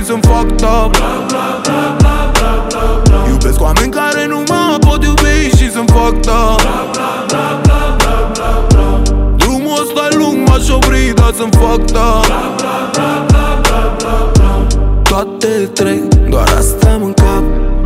și sunt fucked up. Iubesc oameni care nu mă pot iubi și sunt fucked up. Drumul ăsta e lung, m-aș opri, dar sunt fucked up. Toate trei, doar asta am în cap.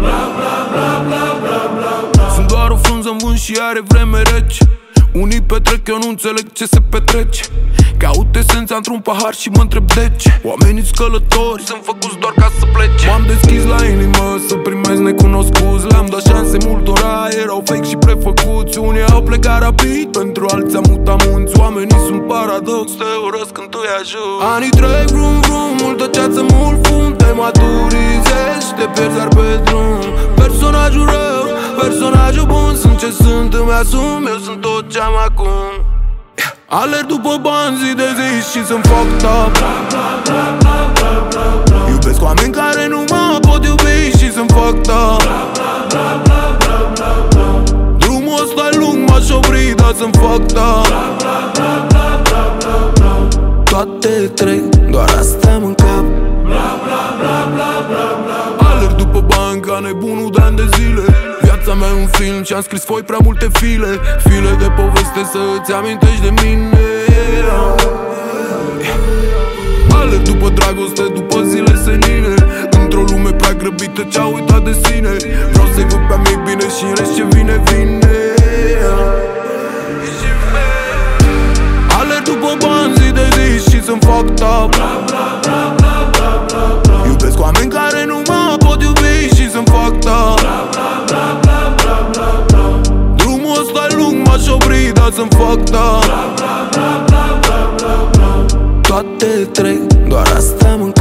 Sunt doar o frunză în vânt și are vreme rece. Unii petrec, eu nu înțeleg ce se petrece. Caut esența într-un pahar și mă întreb de ce. Oamenii scălători sunt făcuți doar ca să plece. M-am deschis la inimă să primesc necunoscuți. Le-am dat șanse multora, erau fake și prefăcuți. Unii au plecat rapid, pentru alții am mutat munți. Oamenii sunt paradox, te urăsc când tu-i ajuți. Anii trec vrum vrum, multă ceață, mult fum. Te maturizezi și te pierzi iar pe drum. Personajul rău, personajul bun. Sunt ce sunt, îmi asum, eu sunt tot ce am acum. Alerg după bani zi de zi și sunt fucked up. Iubesc oameni care nu mă pot iubi și sunt fucked up. Drumul ăsta e lung, m-aș opri, dar sunt fucked up. Toate trei, doar asta am în cap. Alerg după bani ca nebunul de ani de zile. Viața mea e un film și-am scris foi prea multe file. File de poveste să-ți amintești de mine. Alerg după dragoste, după zile senine. Într-o lume prea grăbită ce-a uitat de sine. Vreau să-i văd pe amii bine și în rest ce vine, vine. Alerg după bani zi de zi și sunt fucked up. Iubesc oameni care nu mă pot iubi și sunt fucked up. Drumul ăsta e lung, m-aș opri, dar sunt fucked up. Toate trei, doar asta am în